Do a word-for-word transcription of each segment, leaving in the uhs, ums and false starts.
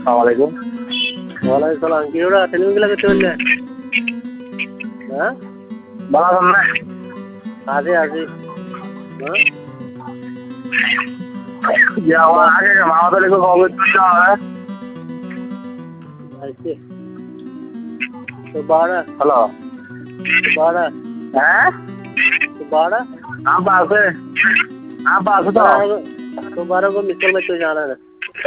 আসসালামাইকুম। ওয়ালাইকুম সালাম। কি ওরা টেলিভিশন করতে বললে? হ্যাঁ ভালো আছেন না? আছি আছি। হ্যাঁ যে আমার আগে মামাতো লিখে খবর দিতে হবে। আইছে তো বাড়া হ্যালো বাড়া হ্যাঁ তো बारह आप আছে आप আছে তো तो बारह को मिसल में तो जाना है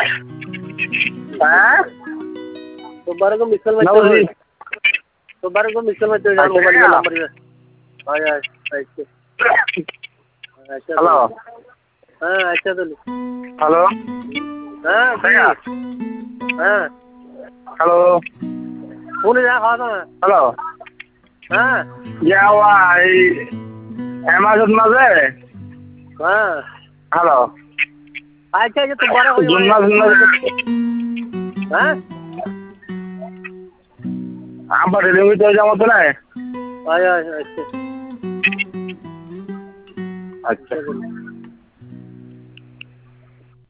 হ্যাঁ तो बारह को मिसल में नौ जी तो बारह को मिसल में तो जाना अच्छा, मोबाइल क्या? का नंबर है आ जा ऐसे अच्छा हेलो हां अच्छा तो हेलो हां भैया हां हेलो फोन जा खा तो हेलो हां क्या हुआ এই অ্যামাজন মাঝে हां হ্যালো अच्छा ये तो बारह हो जुम्मा जुम्मा हां आप डिलीवरी तो जाओ तो ना आया अच्छा अच्छा